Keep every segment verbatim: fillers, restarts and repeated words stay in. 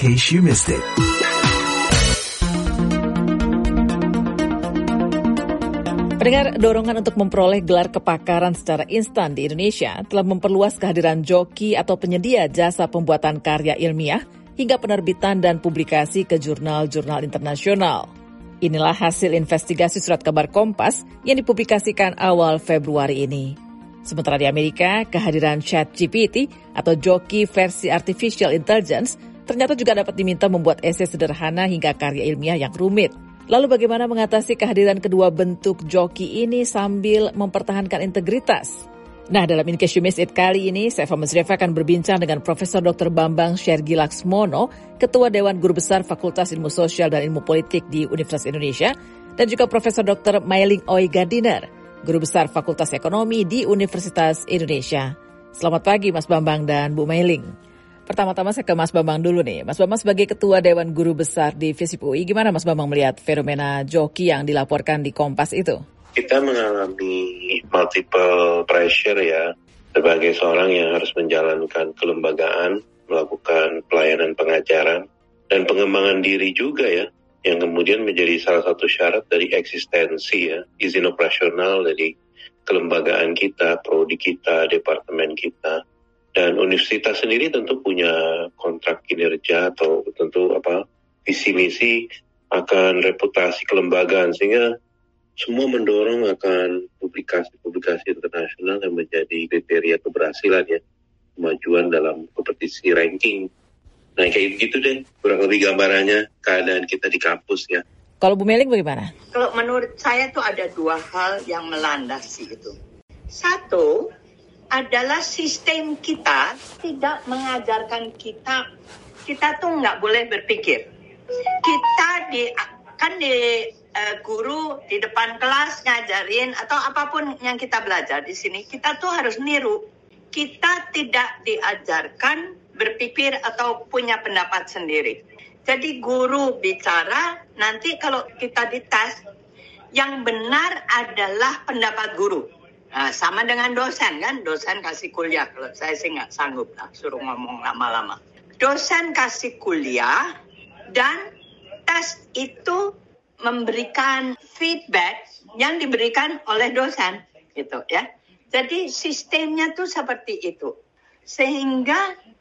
case you missed it. Pendengar, dorongan untuk memperoleh gelar kepakaran secara instan di Indonesia telah memperluas kehadiran joki atau penyedia jasa pembuatan karya ilmiah hingga penerbitan dan publikasi ke jurnal-jurnal internasional. Inilah hasil investigasi surat kabar Kompas yang dipublikasikan awal Februari ini. Sementara di Amerika, kehadiran ChatGPT atau joki versi Artificial Intelligence ternyata juga dapat diminta membuat esai sederhana hingga karya ilmiah yang rumit. Lalu bagaimana mengatasi kehadiran kedua bentuk joki ini sambil mempertahankan integritas? Nah, dalam In Case You Missed It kali ini, saya Fahmi Reva akan berbincang dengan Profesor Doktor Bambang Shergi Laksmono, Ketua Dewan Guru Besar Fakultas Ilmu Sosial dan Ilmu Politik di Universitas Indonesia, dan juga Profesor Doktor Mailing Oy Gardiner, Guru Besar Fakultas Ekonomi di Universitas Indonesia. Selamat pagi Mas Bambang dan Bu Mailing. Pertama-tama saya ke Mas Bambang dulu nih. Mas Bambang sebagai Ketua Dewan Guru Besar di FISIP U I, gimana Mas Bambang melihat fenomena joki yang dilaporkan di Kompas itu? Kita mengalami multiple pressure ya, sebagai seorang yang harus menjalankan kelembagaan, melakukan pelayanan pengajaran, dan pengembangan diri juga ya, yang kemudian menjadi salah satu syarat dari eksistensi ya, izin operasional dari kelembagaan kita, prodi kita, departemen kita. Dan universitas sendiri tentu punya kontrak kinerja atau tentu apa visi misi akan reputasi kelembagaan, sehingga semua mendorong akan publikasi-publikasi internasional yang menjadi kriteria keberhasilan ya, kemajuan dalam kompetisi ranking. Nah kayak gitu deh kurang lebih gambarannya keadaan kita di kampus ya. Kalau Bu Mailing bagaimana? Kalau menurut saya tuh ada dua hal yang melandasi itu. Satu adalah sistem kita tidak mengajarkan kita, kita tuh nggak boleh berpikir. Kita di kan di uh, guru di depan kelas ngajarin atau apapun yang kita belajar di sini, kita tuh harus niru. Kita tidak diajarkan berpikir atau punya pendapat sendiri. Jadi guru bicara, nanti kalau kita dites, yang benar adalah pendapat guru. Nah, sama dengan dosen kan, dosen kasih kuliah, kalau saya sih nggak sanggup lah suruh ngomong lama-lama. Dosen kasih kuliah dan tes itu memberikan feedback yang diberikan oleh dosen, gitu ya. Jadi sistemnya tuh seperti itu, sehingga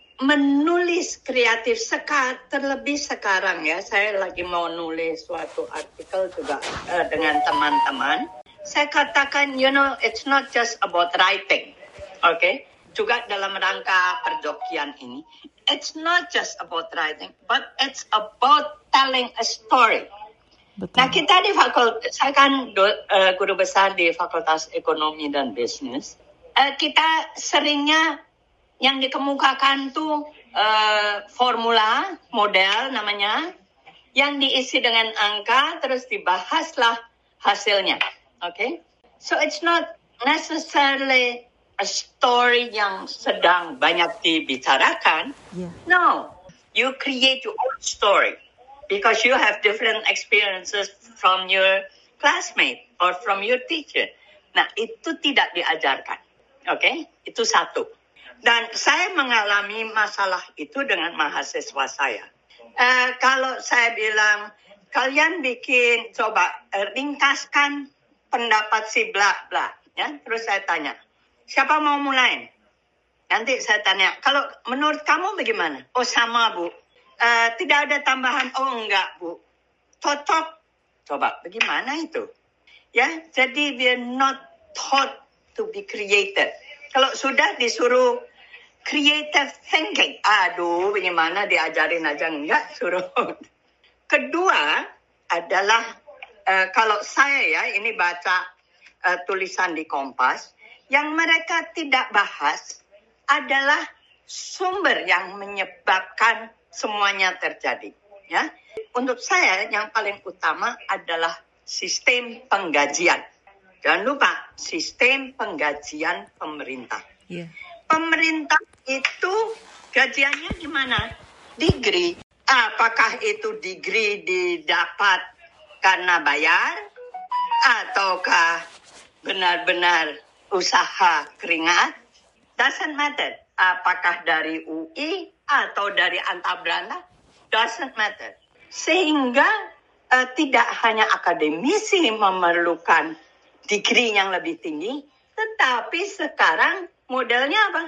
menulis kreatif sekar, terlebih sekarang ya, saya lagi mau nulis suatu artikel juga uh, dengan teman-teman. Saya katakan, you know, it's not just about writing, oke? Okay? Juga dalam rangka perjokian ini, it's not just about writing, but it's about telling a story. Betul. Nah, kita di fakultas, saya kan do, uh, guru besar di Fakultas Ekonomi dan Bisnis. Uh, kita seringnya yang dikemukakan tuh uh, formula, model namanya, yang diisi dengan angka, terus dibahaslah hasilnya. Okay, so it's not necessarily a story yang sedang banyak dibicarakan. Yeah. No, you create your own story because you have different experiences from your classmate or from your teacher. Nah, itu tidak diajarkan. Okay, itu satu. Dan saya mengalami masalah itu dengan mahasiswa saya. Uh, kalau saya bilang, kalian bikin, coba uh, ringkaskan pendapat si bla bla, ya. Terus saya tanya, siapa mau mulai? Nanti saya tanya, kalau menurut kamu bagaimana? Oh sama Bu, uh, tidak ada tambahan. Oh enggak Bu, cocok. Coba, bagaimana itu? Ya, jadi we're not taught to be creative. Kalau sudah disuruh creative thinking, aduh, bagaimana diajarin aja enggak suruh. Kedua adalah Uh, kalau saya ya, ini baca uh, tulisan di Kompas, yang mereka tidak bahas adalah sumber yang menyebabkan semuanya terjadi. Ya, untuk saya yang paling utama adalah sistem penggajian. Jangan lupa, sistem penggajian pemerintah. Yeah. Pemerintah itu gajiannya gimana? Degree. Apakah itu degree didapat karena bayar, ataukah benar-benar usaha keringat? Doesn't matter. Apakah dari U I atau dari Antabrana? doesn't matter. Sehingga uh, tidak hanya akademisi memerlukan degree yang lebih tinggi, tetapi sekarang modelnya apa?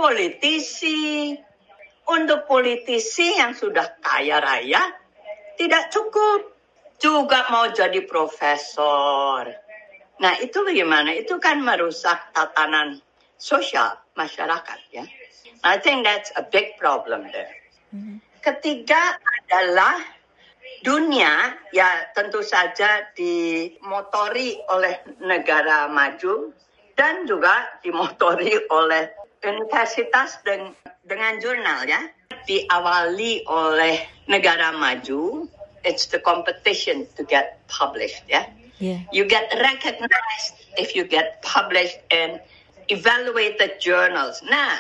Politisi. Untuk politisi yang sudah kaya raya, tidak cukup. Juga mau jadi profesor. Nah, itu bagaimana? Itu kan merusak tatanan sosial masyarakat, ya. I think that's a big problem there. Mm-hmm. Ketiga adalah dunia, ya tentu saja dimotori oleh negara maju dan juga dimotori oleh universitas dan dengan jurnal, ya. Diawali oleh negara maju, it's the competition to get published, ya. Yeah. You get recognized if you get published in evaluated journals. Nah,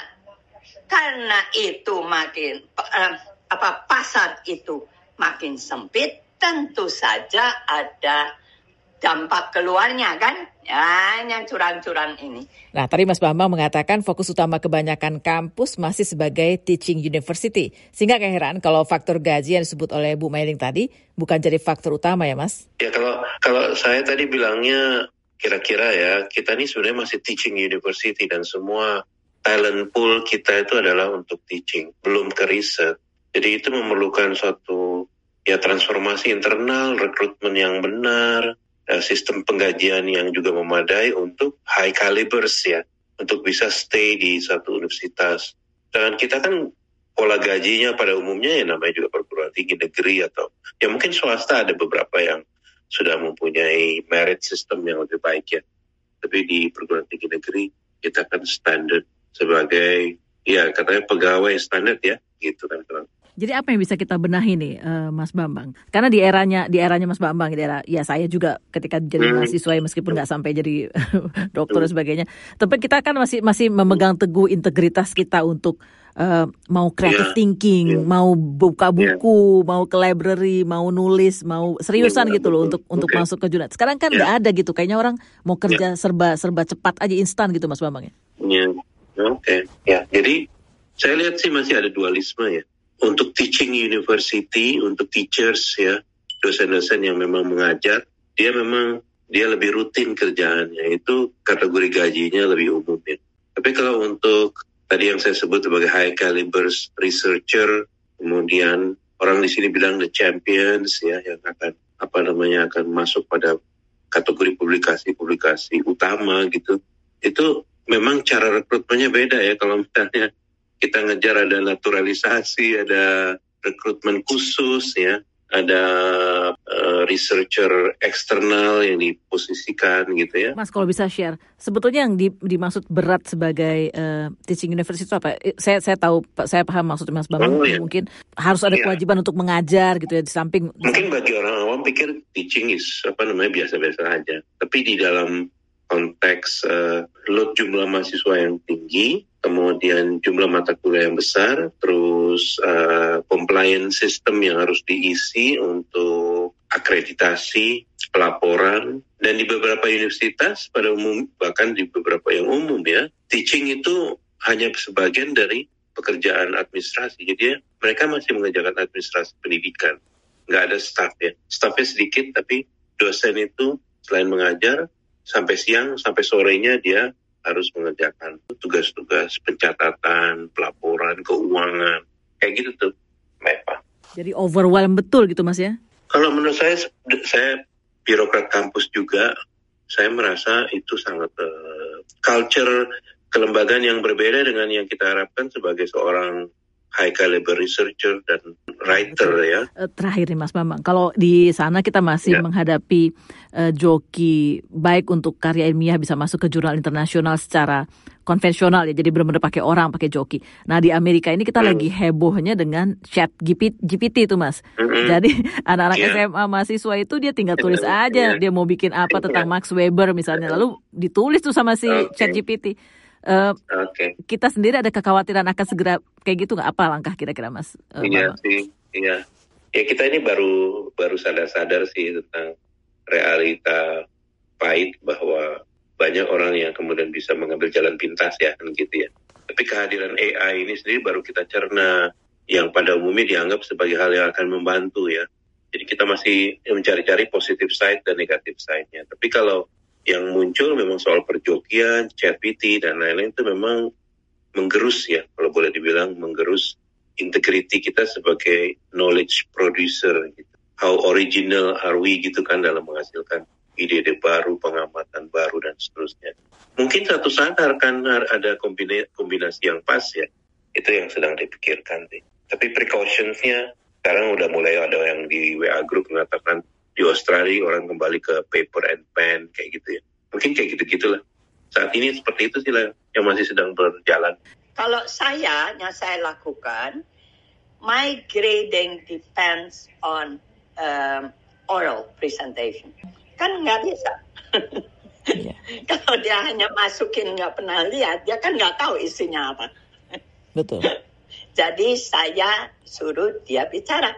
karena itu makin uh, apa pasar itu makin sempit, tentu saja ada dampak keluarnya kan, ya yang curang-curang ini. Nah, tadi Mas Bambang mengatakan fokus utama kebanyakan kampus masih sebagai teaching university. Sehingga keheran kalau faktor gaji yang disebut oleh Bu Mailing tadi bukan jadi faktor utama ya Mas? Ya kalau kalau saya tadi bilangnya kira-kira ya, kita ini sebenarnya masih teaching university dan semua talent pool kita itu adalah untuk teaching, belum ke riset. Jadi itu memerlukan suatu ya transformasi internal, rekrutmen yang benar, sistem penggajian yang juga memadai untuk high calibers ya, untuk bisa stay di satu universitas. Dan kita kan pola gajinya pada umumnya ya namanya juga perguruan tinggi negeri atau ya mungkin swasta ada beberapa yang sudah mempunyai merit system yang lebih baik ya. Tapi di perguruan tinggi negeri kita kan standar sebagai ya katanya pegawai standar ya, gitu kan. Jadi apa yang bisa kita benahi nih, uh, Mas Bambang? Karena di eranya, di eranya Mas Bambang, di era ya saya juga ketika jadi mahasiswa ya, meskipun nggak sampai jadi dokter dan sebagainya, tapi kita kan masih masih memegang teguh integritas kita untuk uh, mau creative yeah. thinking, yeah. mau buka buku, yeah. mau ke library, mau nulis, mau seriusan yeah, gitu loh untuk okay. untuk masuk ke jurnal. Sekarang kan nggak yeah. ada gitu, kayaknya orang mau kerja yeah. serba serba cepat aja, instan gitu, Mas Bambang ya. Yeah. Oke, okay. ya jadi saya lihat sih masih ada dualisme ya. Untuk teaching university, untuk teachers ya, dosen-dosen yang memang mengajar, dia memang dia lebih rutin kerjaannya, itu kategori gajinya lebih umum ya. Tapi kalau untuk tadi yang saya sebut sebagai high calibers researcher, kemudian orang di sini bilang the champions ya, yang akan apa namanya akan masuk pada kategori publikasi-publikasi utama gitu, itu memang cara rekrutmennya beda ya. Kalau misalnya kita ngejar ada naturalisasi, ada rekrutmen khusus ya, ada uh, researcher eksternal yang diposisikan gitu ya. Mas kalau bisa share, sebetulnya yang di, dimaksud berat sebagai uh, teaching university itu apa? Saya saya tahu, saya paham maksudnya Mas Bambang, oh, ya. Mungkin harus ada ya. kewajiban untuk mengajar gitu ya di samping. Mungkin bagi orang awam pikir teaching is apa namanya biasa-biasa aja, tapi di dalam konteks uh, load jumlah mahasiswa yang tinggi, kemudian jumlah mata kuliah yang besar, terus uh, compliance system yang harus diisi untuk akreditasi, pelaporan, dan di beberapa universitas pada umum, bahkan di beberapa yang umum ya, teaching itu hanya sebagian dari pekerjaan administrasi. Jadi ya, mereka masih mengerjakan administrasi pendidikan, nggak ada staff ya. Staffnya sedikit, tapi dosen itu selain mengajar, sampai siang, sampai sorenya dia harus mengerjakan tugas-tugas pencatatan, pelaporan, keuangan, kayak gitu tuh, Mbak Eva. Jadi overwhelm betul gitu Mas ya? Kalau menurut saya, saya birokrat kampus juga, saya merasa itu sangat uh, culture kelembagaan yang berbeda dengan yang kita harapkan sebagai seorang high caliber researcher dan writer ya. Terakhir nih Mas Bambang, kalau di sana kita masih ya. menghadapi uh, joki baik untuk karya ilmiah bisa masuk ke jurnal internasional secara konvensional ya, jadi benar-benar pakai orang, pakai joki. Nah di Amerika ini kita hmm. lagi hebohnya dengan chat G P T itu Mas. Mm-hmm. Jadi anak-anak yeah. S M A mahasiswa itu dia tinggal tulis aja, yeah. dia mau bikin apa tentang yeah. Max Weber misalnya, lalu ditulis tuh sama si okay. chat G P T. Uh, okay. Kita sendiri ada kekhawatiran akan segera kayak gitu nggak? Apa langkah kira-kira Mas? Uh, iya sih, iya. Ya kita ini baru baru sadar-sadar sih tentang realita pahit bahwa banyak orang yang kemudian bisa mengambil jalan pintas ya kan gitu ya. Tapi kehadiran A I ini sendiri baru kita cerna yang pada umumnya dianggap sebagai hal yang akan membantu ya. Jadi kita masih mencari-cari positive side dan negative side-nya. Tapi kalau yang muncul memang soal perjokian, ChatGPT dan lain-lain itu memang menggerus ya, kalau boleh dibilang menggerus integriti kita sebagai knowledge producer gitu. How original are we gitu kan dalam menghasilkan ide-ide baru, pengamatan baru dan seterusnya. Mungkin satu saat akan ada kombinasi yang pas ya. Itu yang sedang dipikirkan deh. Tapi precautions-nya sekarang udah mulai ada yang di W A group mengatakan di Australia orang kembali ke paper and pen kayak gitu ya. Mungkin kayak gitu-gitulah. Saat ini seperti itu sih lah yang masih sedang berjalan. Kalau saya, yang saya lakukan, my grading depends on um, oral presentation. Kan nggak bisa. Yeah. Kalau dia hanya masukin nggak pernah lihat, dia kan nggak tahu isinya apa. Betul. Jadi saya suruh dia bicara.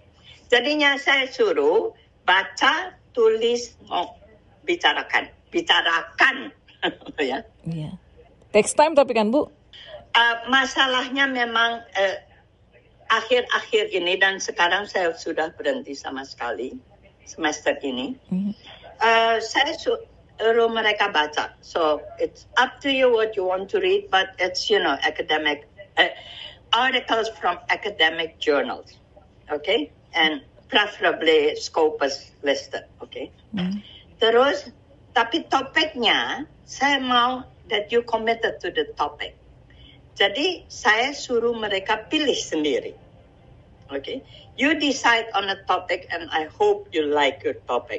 Jadinya saya suruh baca, tulis, oh, bicarakan. Bicarakan. Ya. Iya. Takes time tapi kan Bu? Uh, masalahnya memang uh, akhir-akhir ini dan sekarang saya sudah berhenti sama sekali semester ini. Mm-hmm. Uh, saya suruh mereka baca. So it's up to you what you want to read, but it's, you know, academic uh, articles from academic journals, okay, and preferably Scopus listed, okay. Mm. Terus, tapi topiknya saya mau that you committed to the topic. Jadi saya suruh mereka pilih sendiri, okay. You decide on a topic, and I hope you like your topic,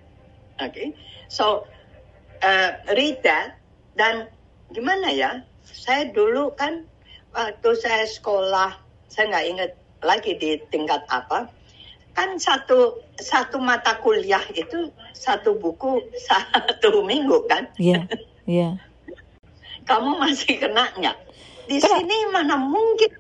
okay. So uh, read that. Dan gimana ya? Saya dulu kan waktu saya sekolah, saya nggak ingat lagi di tingkat apa, kan satu satu mata kuliah itu satu buku satu minggu kan? Iya, yeah, iya. Yeah. Kamu masih kena nggak? Di Kena. Sini mana mungkin,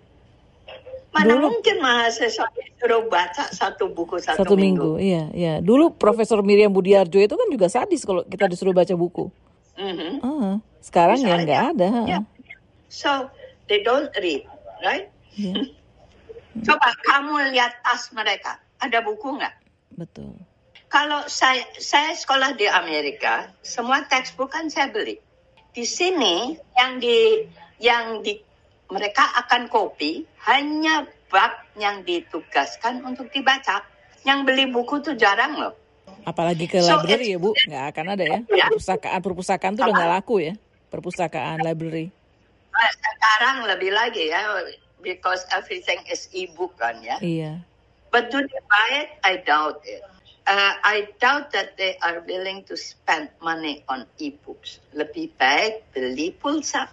mana dulu, mungkin mahasiswa suruh baca satu buku satu, satu minggu. minggu. Iya, iya. Dulu Profesor Miriam Budiarjo itu kan juga sadis kalau kita disuruh baca buku. Mm-hmm. Uh, sekarang ya nggak ada. Yeah. So they don't read, right? Yeah. Coba kamu lihat tas mereka, ada buku nggak? Betul. Kalau saya saya sekolah di Amerika, semua textbook kan saya beli. Di sini yang di yang di mereka akan copy hanya bab yang ditugaskan untuk dibaca. Yang beli buku tuh jarang loh. Apalagi ke so, library ya Bu, nggak akan ada ya. Perpustakaan perpustakaan tuh udah nggak laku ya. Perpustakaan library. Sekarang lebih lagi ya, because everything is e-book kan ya. Iya. But do they buy it? I doubt it. Uh, I doubt that they are willing to spend money on e-books. Lebih baik beli pulsa.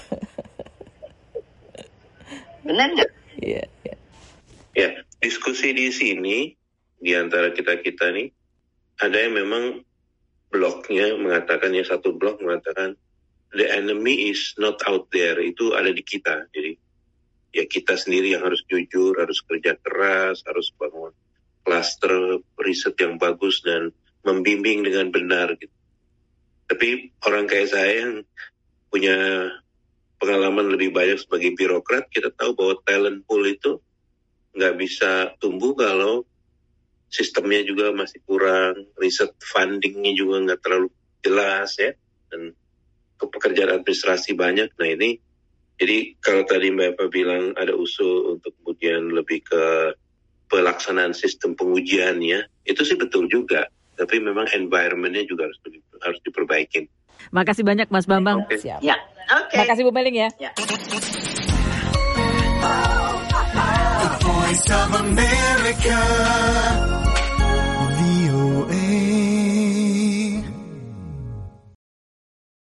Benar nggak? Iya. Yeah, yeah. Ya, diskusi di sini di antara kita-kita nih, ada yang memang blognya mengatakan, ya satu blog mengatakan, the enemy is not out there, itu ada di kita. Jadi ya kita sendiri yang harus jujur, harus kerja keras, harus bangun klaster riset yang bagus dan membimbing dengan benar gitu. Tapi orang kayak saya yang punya pengalaman lebih banyak sebagai birokrat, kita tahu bahwa talent pool itu nggak bisa tumbuh kalau sistemnya juga masih kurang, riset fundingnya juga nggak terlalu jelas ya, dan pekerjaan administrasi banyak. Nah ini, jadi kalau tadi Mbak Eva bilang ada usul untuk kemudian lebih ke pelaksanaan sistem pengujiannya, itu sih betul juga. Tapi memang environment-nya juga harus harus diperbaikin. Makasih banyak Mas Bambang. Okay. Siap. Ya, oke. Okay. Makasih Bu Meling ya. Ya. The Voice of America.